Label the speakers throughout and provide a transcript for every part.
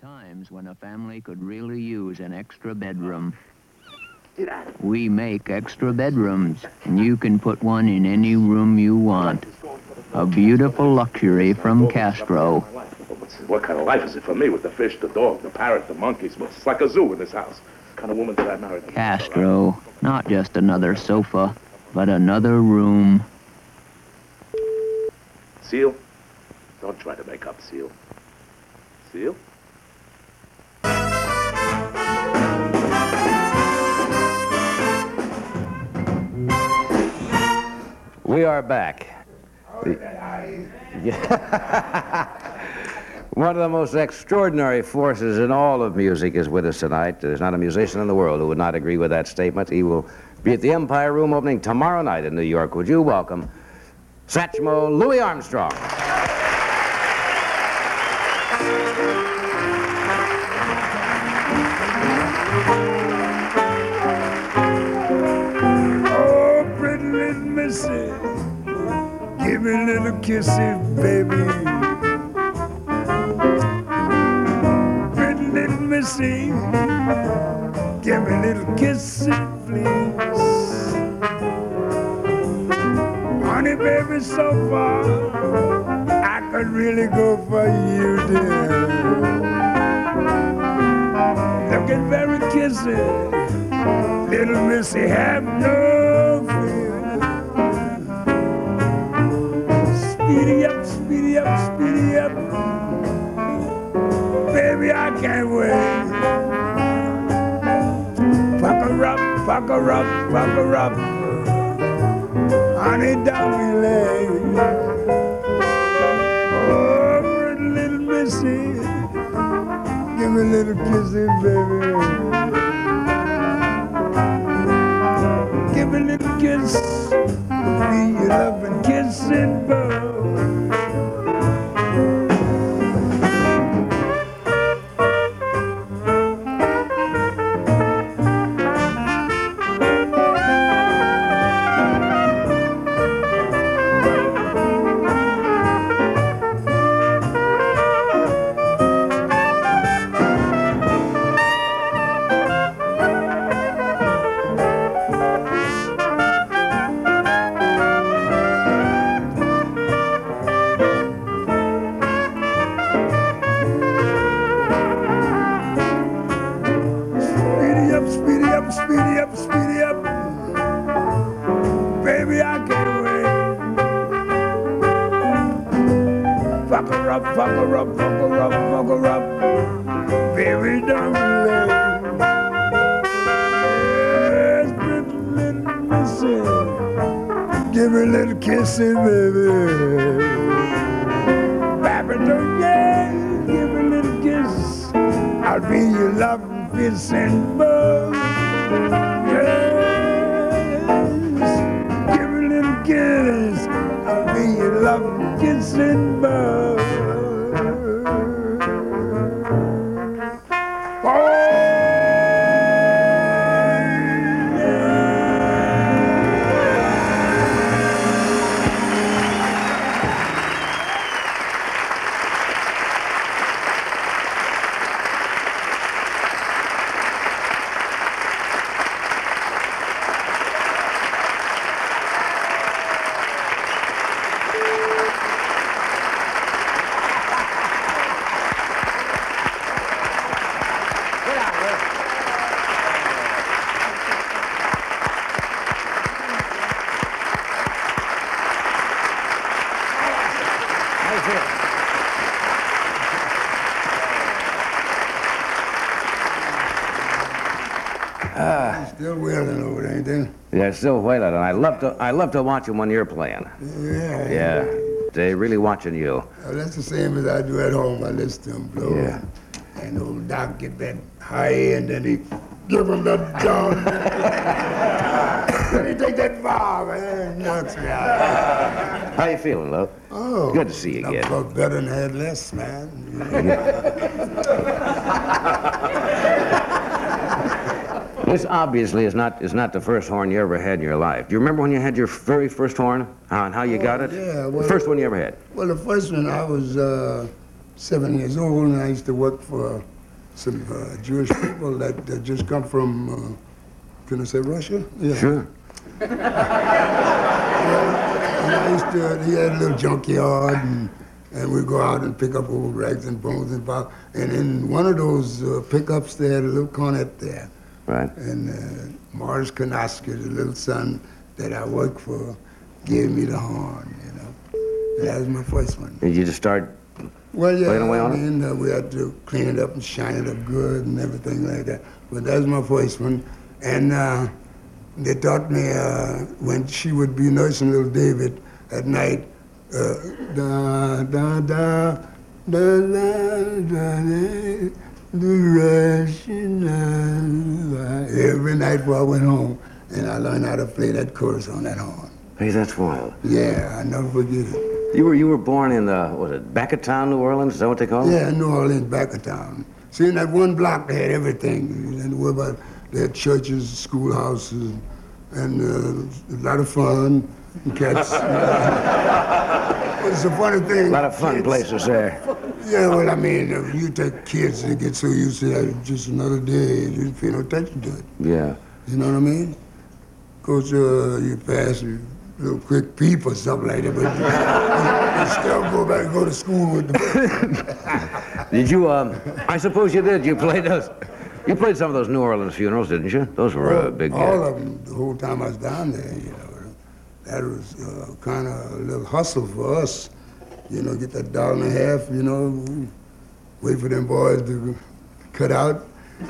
Speaker 1: times when a family could really use an extra bedroom.
Speaker 2: See that?
Speaker 1: We make extra bedrooms, and you can put one in any room you want. A beautiful luxury from Castro.
Speaker 2: What kind of life is it for me with the fish, the dog, the parrot, the monkeys? Well, it's like a zoo in this house. What kind of woman did I marry?
Speaker 1: Castro, not just another sofa, but another room.
Speaker 2: Seal? Don't try to make up, Seal. Seal?
Speaker 3: We are back. One of the most extraordinary forces in all of music is with us tonight. There's not a musician in the world who would not agree with that statement. He will be at the Empire Room opening tomorrow night in New York. Would you welcome Satchmo Louis Armstrong?
Speaker 4: Oh, pretty little missy, give me a little kissy, baby. Pretty little missy, give me a little kissy, please. Honey, baby, so far, I could really go for you, dear. Looking very kissy, little missy, have no fear. Speedy up, speedy up, speedy up. Baby, I can't wait. Pucker up, pucker up, pucker up. Honey, don't be late. Oh, pretty little missy, give me a little kissy, baby. Give me a little kiss, be your loving kissing bow. Speedy up, speedy up, speedy up. Baby, I can't wait. Fucker up, fucker up, fucker up, fucker up. Baby, don't be late. Yes, pretty little missy, give me a little kissy, baby. Baby, don't give me a little kiss. I'll be your loving kissing bug. Yes, give me a little kiss. I'll be your loving kissing bug. Still wailing over there, ain't they?
Speaker 3: Yeah, still wailing, and I love to watch them when you're playing.
Speaker 4: Yeah.
Speaker 3: Yeah, they really watching you.
Speaker 4: Well, that's the same as I do at home. I listen to them blow.
Speaker 3: Yeah.
Speaker 4: And old Doc get that high end, and he give him that down. Then he take that valve and knocks me out.
Speaker 3: How you feeling, love?
Speaker 4: Oh,
Speaker 3: Good to see you
Speaker 4: I
Speaker 3: again.
Speaker 4: felt better than I had less, man.
Speaker 3: This obviously is not the first horn you ever had in your life. Do you remember when you had your very first horn and how you got it?
Speaker 4: Yeah, well,
Speaker 3: the first one you ever had.
Speaker 4: Well, the first one, I was 7 years old, and I used to work for some Jewish people that just come from, can I say Russia? Yeah.
Speaker 3: Sure.
Speaker 4: He had a little junkyard, and we'd go out and pick up old rags and bones and bottles. And in one of those pickups, they had a little cornet there.
Speaker 3: Right.
Speaker 4: And Morris Kanoski, the little son that I worked for, gave me the horn, you know. And that was my first one.
Speaker 3: Did you just start
Speaker 4: Well, yeah,
Speaker 3: playing away on
Speaker 4: I mean, we had to clean it up and shine it up good and everything like that. But that was my first one. And they taught me when she would be nursing little David at night, da, da, da, da, da, da, da, the Russian every night before I went home. And I learned how to play that chorus on that horn.
Speaker 3: Hey, that's wild.
Speaker 4: Yeah, I never forget it.
Speaker 3: You were born in was it back of town, New Orleans? Is that what they call it?
Speaker 4: Yeah, New Orleans, back of town. See, in that one block, they had everything. And they had churches, schoolhouses, and a lot of fun. Cats. It's a funny thing.
Speaker 3: A lot of fun places there.
Speaker 4: Yeah, well, I mean, you take kids, they get so used to that, just another day, you pay no attention to it.
Speaker 3: Yeah.
Speaker 4: You know what I mean? Of course, you pass a little quick peep or something like that, but you still go back and go to school with them.
Speaker 3: Did you, I suppose you did. You played some of those New Orleans funerals, didn't you? Those were big.
Speaker 4: All of them, the whole time I was down there, you know. That was kind of a little hustle for us. You know, get that $1.50, you know, wait for them boys to cut out.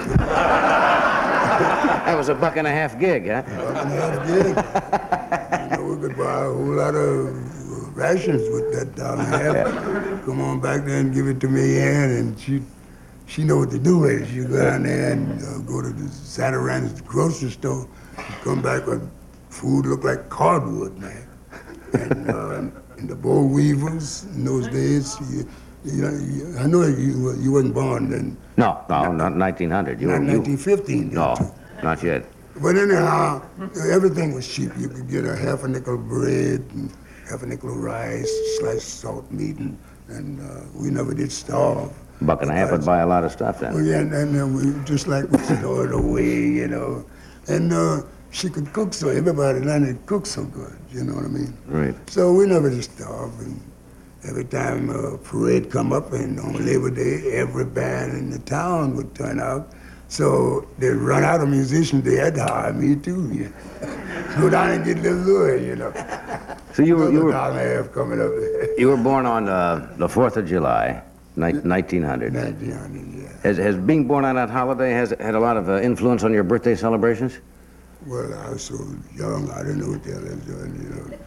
Speaker 3: That was a $1.50 gig, huh?
Speaker 4: $1.50 gig. You know, we could buy a whole lot of rations with that $1.50. Come on back there and give it to me, Ann, and she know what to do with it. She'd go down there and go to the Zatarain's grocery store, come back with food looked like cardwood, man. And the boll weevils in those days, I know you wasn't born then.
Speaker 3: No, not 1900.
Speaker 4: Not 1915.
Speaker 3: No, not yet.
Speaker 4: But anyhow, everything was cheap. You could get a half a nickel of bread and half a nickel of rice, sliced salt meat, and we never did starve.
Speaker 3: $1.50 would buy a lot of stuff then.
Speaker 4: Oh, yeah, and we just like we stored away, you know. And she could cook, so everybody learned to cook so good, you know what I mean?
Speaker 3: Right.
Speaker 4: So we never just starved. And every time a parade come up, and on Labor Day, every band in the town would turn out. So they'd run out of musicians, they had to hire me too. You know? Go down and get a little lure, you know.
Speaker 3: So you were
Speaker 4: $1.50 coming up there.
Speaker 3: You were born on the 4th of July, 1900.
Speaker 4: 1900, yeah.
Speaker 3: Has being born on that holiday had a lot of influence on your birthday celebrations?
Speaker 4: Well, I was so young, I didn't know what the hell I was doing, you know.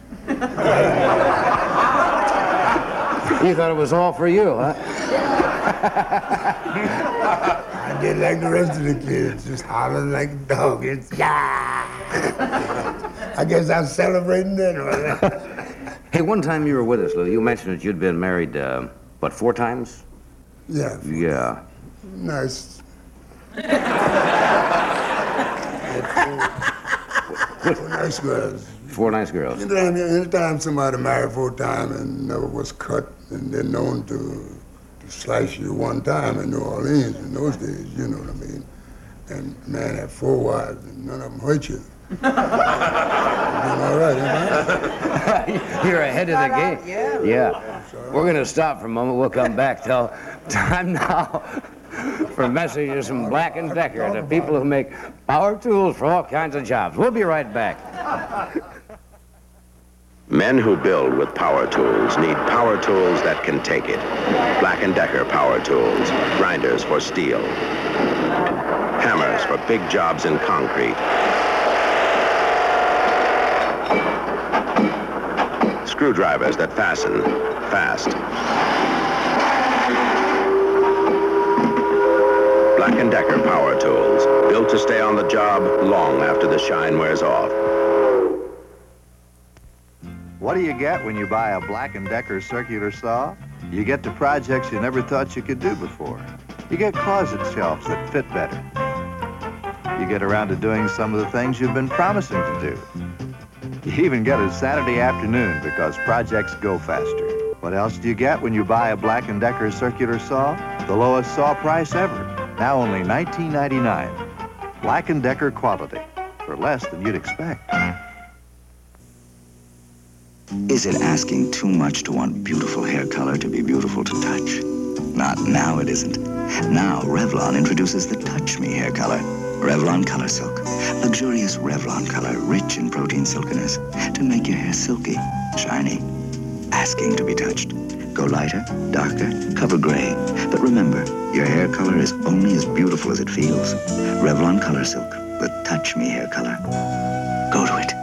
Speaker 3: You thought it was all for you, huh?
Speaker 4: I did like the rest of the kids, just hollering like a dog. It's, yeah! I guess I was celebrating then.
Speaker 3: Hey, one time you were with us, Lou. You mentioned that you'd been married, 4 times?
Speaker 4: Yeah.
Speaker 3: Yeah.
Speaker 4: Nice. 4 nice girls.
Speaker 3: 4 nice girls.
Speaker 4: Anytime somebody married 4 times and never was cut and then known to slice you one time in New Orleans in those days, you know what I mean? And a man had 4 wives and none of them hurt you. You're doing all right, ain't
Speaker 3: You're ahead of the game. Yeah. We're going to stop for a moment. We'll come back. Time now for messages from Black & Decker, the people who make power tools for all kinds of jobs. We'll be right back.
Speaker 5: Men who build with power tools need power tools that can take it. Black & Decker power tools, grinders for steel, hammers for big jobs in concrete, screwdrivers that fasten fast. Black & Decker power tools, built to stay on the job long after the shine wears off.
Speaker 6: What do you get when you buy a Black & Decker circular saw? You get to projects you never thought you could do before. You get closet shelves that fit better. You get around to doing some of the things you've been promising to do. You even get a Saturday afternoon because projects go faster. What else do you get when you buy a Black & Decker circular saw? The lowest saw price ever. Now only $19.99. Black & Decker quality for less than you'd expect.
Speaker 7: Is it asking too much to want beautiful hair color to be beautiful to touch? Not now, it isn't. Now, Revlon introduces the Touch Me hair color. Revlon Color Silk. Luxurious Revlon color, rich in protein silkiness, to make your hair silky, shiny, asking to be touched. Go lighter, darker, cover gray. But remember, your hair color is only as beautiful as it feels. Revlon Color Silk, the Touch Me hair color. Go to it.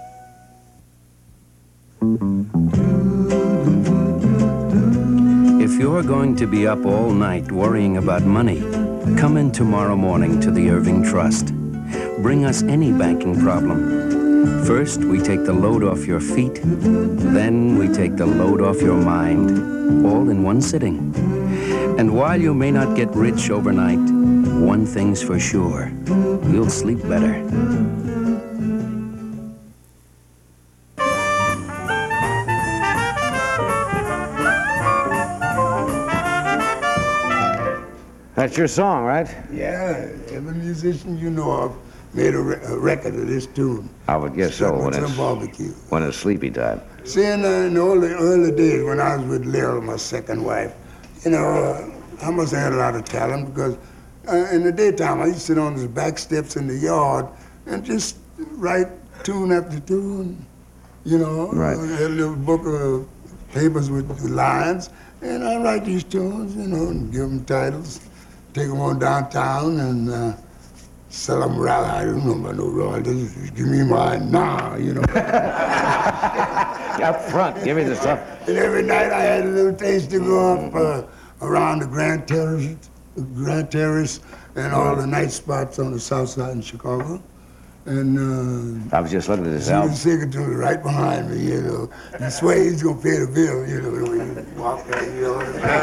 Speaker 8: If you're going to be up all night worrying about money, come in tomorrow morning to the Irving Trust. Bring us any banking problem. First, we take the load off your feet. Then we take the load off your mind, all in one sitting. And while you may not get rich overnight, one thing's for sure, you'll sleep better.
Speaker 3: That's your song, right?
Speaker 4: Yeah, every musician you know of made a record of this tune.
Speaker 3: I would guess so when
Speaker 4: Some barbecue.
Speaker 3: it's sleepy time.
Speaker 4: See, in the early days when I was with Lil, my second wife, you know, I must have had a lot of talent because in the daytime I used to sit on the back steps in the yard and just write tune after tune, you know.
Speaker 3: Right.
Speaker 4: I had a little book of papers with the lines, and I write these tunes, you know, and give them titles, take them on downtown and sell them around. I don't know about no royalties. Give me mine now, you know.
Speaker 3: Up front, give me the stuff.
Speaker 4: And every night I had a little taste to go up around the Grand Terrace and all the night spots on the south side in Chicago. And
Speaker 3: I was just looking at this
Speaker 4: see the
Speaker 3: album.
Speaker 4: secretary right behind me, you know. You swear he's gonna pay the bill, you know, when you walk there, you know.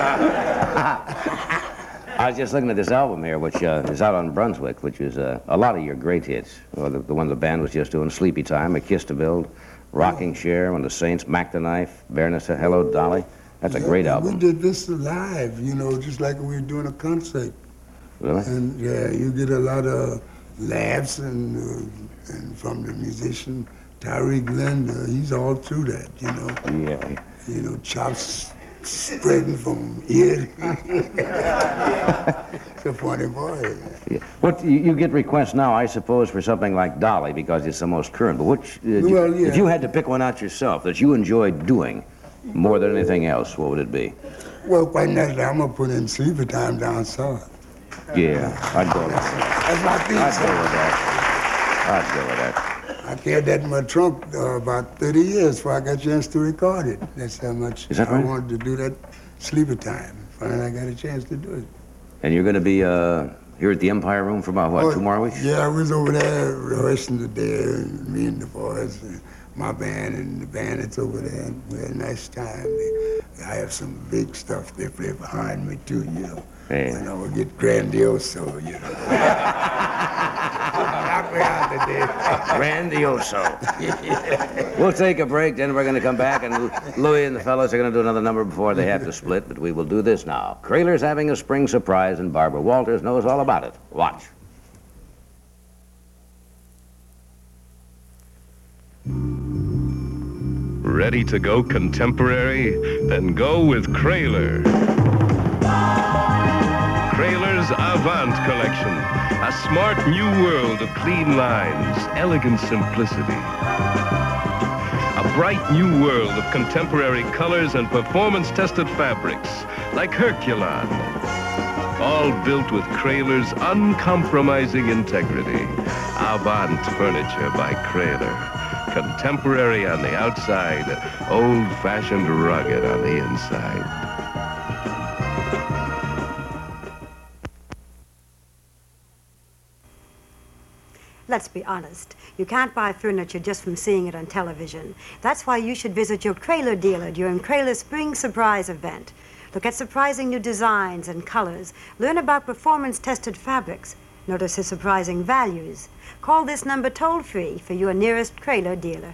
Speaker 3: I was just looking at this album here, which is out on Brunswick, which is a lot of your great hits. Well, the one the band was just doing, Sleepy Time, A Kiss to Build, Rocking Chair, When the Saints, Mac the Knife, Baroness, Hello Dolly. That's a great album.
Speaker 4: We did this live, you know, just like we were doing a concert.
Speaker 3: Really?
Speaker 4: And yeah, you get a lot of laughs and from the musician Tyree Glenn. He's all through that, you know.
Speaker 3: Yeah.
Speaker 4: You know, chops spreading from ear. It's a funny boy.
Speaker 3: Yeah. What you get requests now, I suppose, for something like Dolly because it's the most current. But which,
Speaker 4: Well, yeah.
Speaker 3: if you had to pick one out yourself that you enjoyed doing more than anything else, what would it be?
Speaker 4: Well, quite naturally, I'm gonna put in Sleepy Time down south.
Speaker 3: Yeah, I'd go with that.
Speaker 4: That's my theme
Speaker 3: I'd go
Speaker 4: song.
Speaker 3: with that. I'd go with that.
Speaker 4: I carried that in my trunk about 30 years before I got a chance to record it. That's how much
Speaker 3: Is that
Speaker 4: I
Speaker 3: right?
Speaker 4: wanted to do that Sleepy Time. Finally, I got a chance to do it.
Speaker 3: And you're going to be here at the Empire Room for about, what, 2 more weeks?
Speaker 4: Yeah, I was over there rehearsing today, me and the boys, my band and the band that's over there. We had a nice time. I have some big stuff they play behind me too, you know.
Speaker 3: Yeah.
Speaker 4: You know, we get Grandioso, you know. Knock me out today.
Speaker 3: Grandioso. We'll take a break, then we're going to come back, and Louis and the fellas are going to do another number before they have to split, but we will do this now. Kraler's having a spring surprise, and Barbara Walters knows all about it. Watch.
Speaker 9: Ready to go contemporary? Then go with Kraler. Kraler's Avant collection. A smart new world of clean lines, elegant simplicity. A bright new world of contemporary colors and performance-tested fabrics, like Herculon. All built with Kraler's uncompromising integrity. Avant furniture by Kraler. Contemporary on the outside, old-fashioned rugged on the inside.
Speaker 10: Let's be honest. You can't buy furniture just from seeing it on television. That's why you should visit your Kraler dealer during Kraler's Spring Surprise event. Look at surprising new designs and colors. Learn about performance-tested fabrics. Notice his surprising values. Call this number toll-free for your nearest Kraler dealer.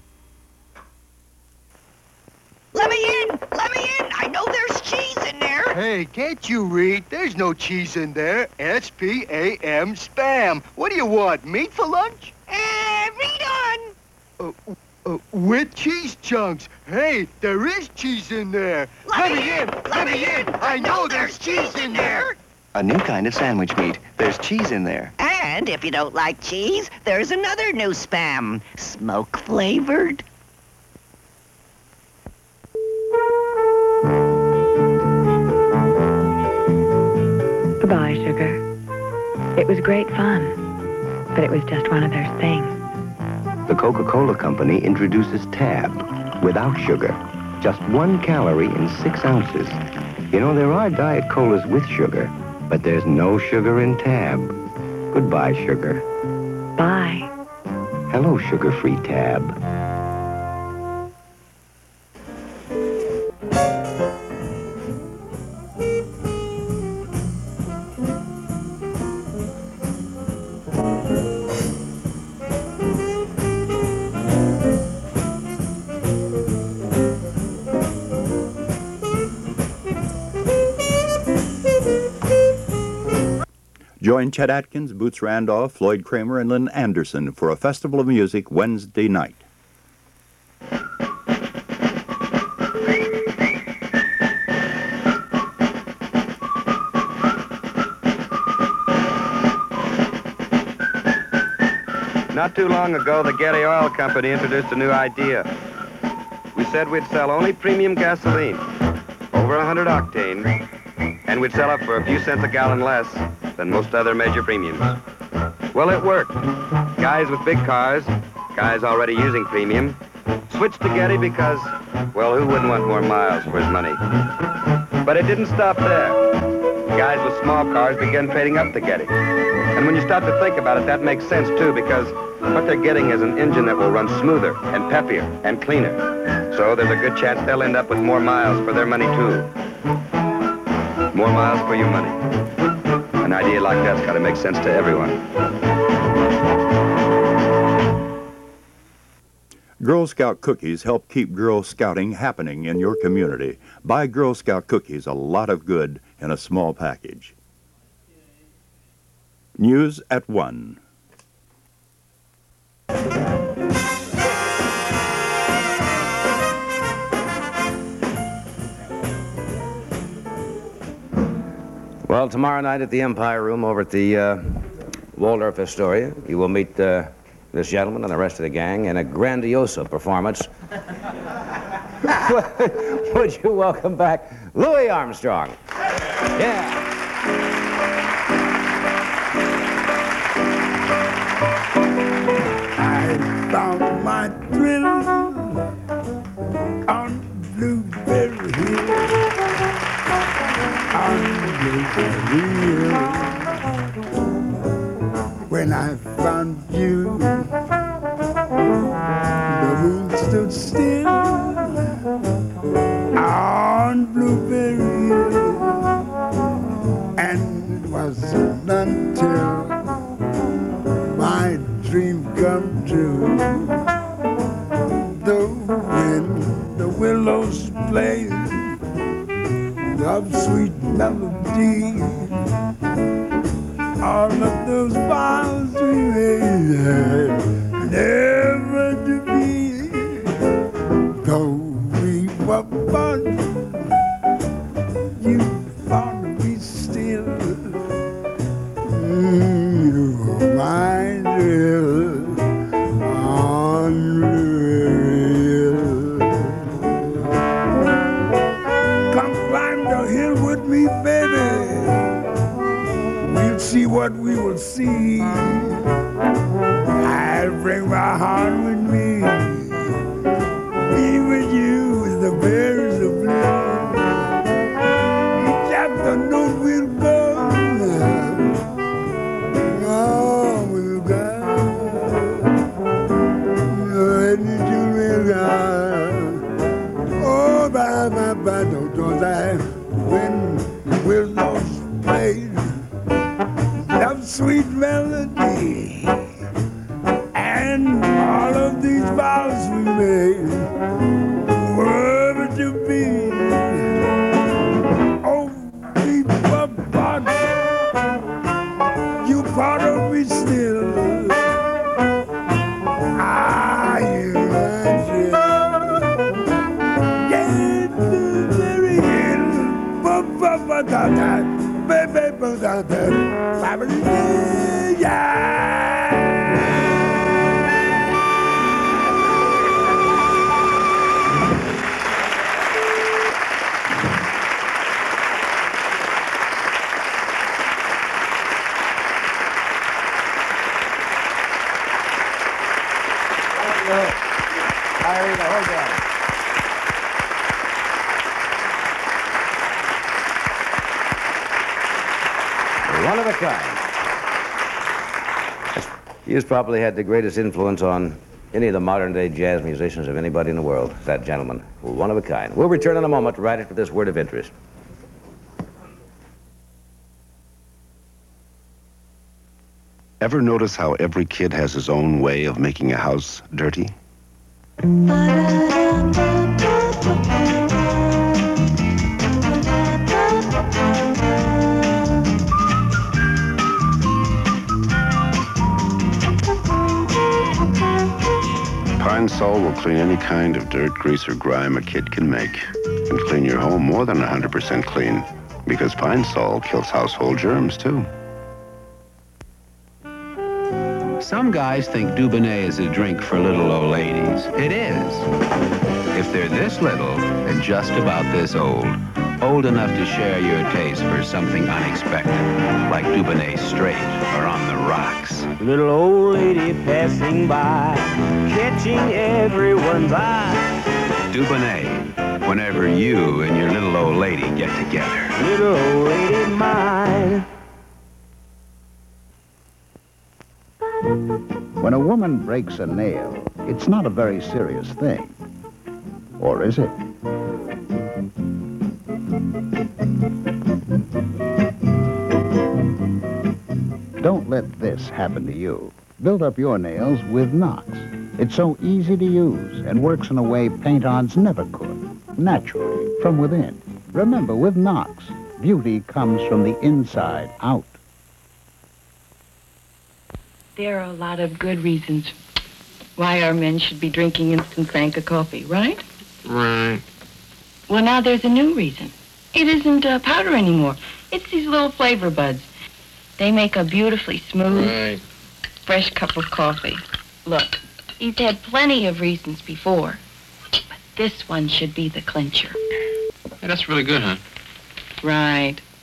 Speaker 11: Let me in! Let me in! I know there's cheese in there! Hey, can't you read? There's no cheese in there. S-P-A-M, spam. What do you want, meat for lunch? Read on. With cheese chunks. Hey, there is cheese in there. Let me in! Let me in! I know there's cheese in there!
Speaker 7: A new kind of sandwich meat. There's cheese in there.
Speaker 12: And if you don't like cheese, there's another new spam. Smoke-flavored.
Speaker 13: Goodbye, sugar. It was great fun, but it was just one of those things.
Speaker 14: The Coca-Cola Company introduces Tab, without sugar. Just 1 calorie in 6 ounces. You know, there are Diet Colas with sugar, but there's no sugar in Tab. Goodbye, sugar.
Speaker 13: Bye.
Speaker 14: Hello, sugar-free Tab.
Speaker 15: Join Chet Atkins, Boots Randolph, Floyd Kramer, and Lynn Anderson for a festival of music Wednesday night.
Speaker 16: Not too long ago, the Getty Oil Company introduced a new idea. We said we'd sell only premium gasoline, over 100 octane, and we'd sell it for a few cents a gallon less than most other major premiums. Well, it worked. Guys with big cars, guys already using premium, switched to Getty because, well, who wouldn't want more miles for his money? But it didn't stop there. Guys with small cars began trading up to Getty. And when you stop to think about it, that makes sense, too, because what they're getting is an engine that will run smoother and peppier and cleaner. So there's a good chance they'll end up with more miles for their money, too. More miles for your money. An idea like that's got to make sense to everyone.
Speaker 15: Girl Scout cookies help keep Girl Scouting happening in your community. Buy Girl Scout cookies, a lot of good in a small package. News at 1.
Speaker 3: Well, tomorrow night at the Empire Room over at the Waldorf Astoria, you will meet this gentleman and the rest of the gang in a grandioso performance. Would you welcome back Louis Armstrong? Yeah.
Speaker 4: I found my thrill on Blueberry Hill. On Blueberry Hill. When I found you, the moon stood still on Blueberry Hill. And it wasn't until my dream come true. Though when the willows play of sweet melody, all of those vows we made never to be. Though we were born, you found me still. You were mine, unreal. Come climb the hill with me, baby. We'll see what we will see. I'll bring my heart with me. Be with you as the berries of blue. Each afternoon we'll go. Oh, we'll go. Oh, bye, don't I? When willows play that sweet melody, and all of these vows we made were to be. Oh,
Speaker 3: One of a kind. He has probably had the greatest influence on any of the modern-day jazz musicians of anybody in the world, that gentleman. One of a kind. We'll return in a moment right after this word of interest.
Speaker 5: Ever notice how every kid has his own way of making a house dirty? Pine Sol will clean any kind of dirt, grease, or grime a kid can make, and clean your home more than 100% clean, because Pine Sol kills household germs, too.
Speaker 8: Some guys think Dubonnet is a drink for little old ladies. It is. If they're this little and just about this old enough to share your taste for something unexpected, like Dubonnet Straight or On the Rocks.
Speaker 17: Little old lady passing by, catching everyone's eye.
Speaker 8: Dubonnet, whenever you and your little old lady get together.
Speaker 17: Little old lady mine.
Speaker 18: When a woman breaks a nail, it's not a very serious thing. Or is it? Don't let this happen to you. Build up your nails with Knox. It's so easy to use and works in a way paint-ons never could. Naturally, from within. Remember, with Knox, beauty comes from the inside out.
Speaker 13: There are a lot of good reasons why our men should be drinking instant Franca coffee, right?
Speaker 19: Right.
Speaker 13: Well, now there's a new reason. It isn't powder anymore. It's these little flavor buds. They make a beautifully smooth, fresh cup of coffee. Look, he's had plenty of reasons before, but this one should be the clincher.
Speaker 19: Hey, that's really good, huh?
Speaker 13: Right.